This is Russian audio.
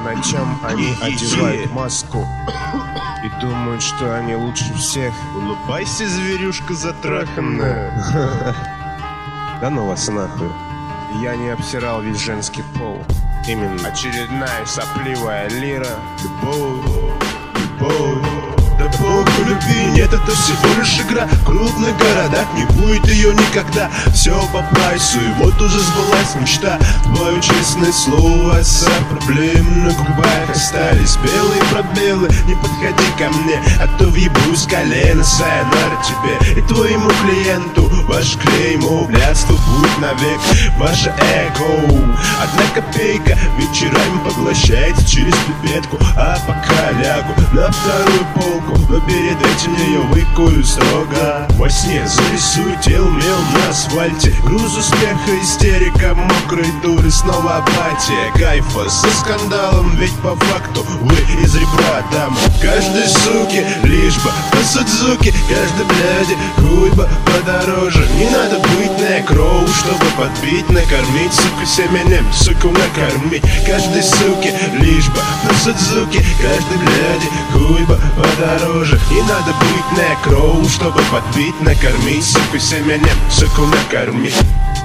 ночам они одевают маску и думают, что они лучше всех. Улыбайся, зверюшка затраханная. Да ну вас нахуй. Я не обсирал весь женский пол. Именно очередная сопливая лира. Любовь. Да богу любви нет, это всего лишь игра. В крупных городах не будет ее никогда. Все по прайсу, и вот уже сбылась мечта. Твое честное слово, за проблемы на губах остались белые пробелы. Не подходи ко мне, а то въебусь с колена. Сайонара тебе и твоему клиенту. Ваше клеймо, блядство будет навек. Ваше эго, одна копейка вечерами поглощается через пипетку. А пока лягу на вторую полку, но перед этим ее выкую строго. Во сне зарисую тело мел на асфальте. Груз успеха, истерика, мокрой дуры. Снова апатия, кайфа со скандалом. Ведь по факту вы из ребра дамы. Каждой суки лишь бы по Судзуки. Каждой бляди хуй бы подороже. Не надо быть некроу, чтобы подбить, накормить. Суку семенем, суку накормить. Каждой суки лишь бы по Судзуки. Каждой бляди хуй бы подороже. Не надо быть некроу, чтобы подбить, накормить. Суку семенем, суку накормить.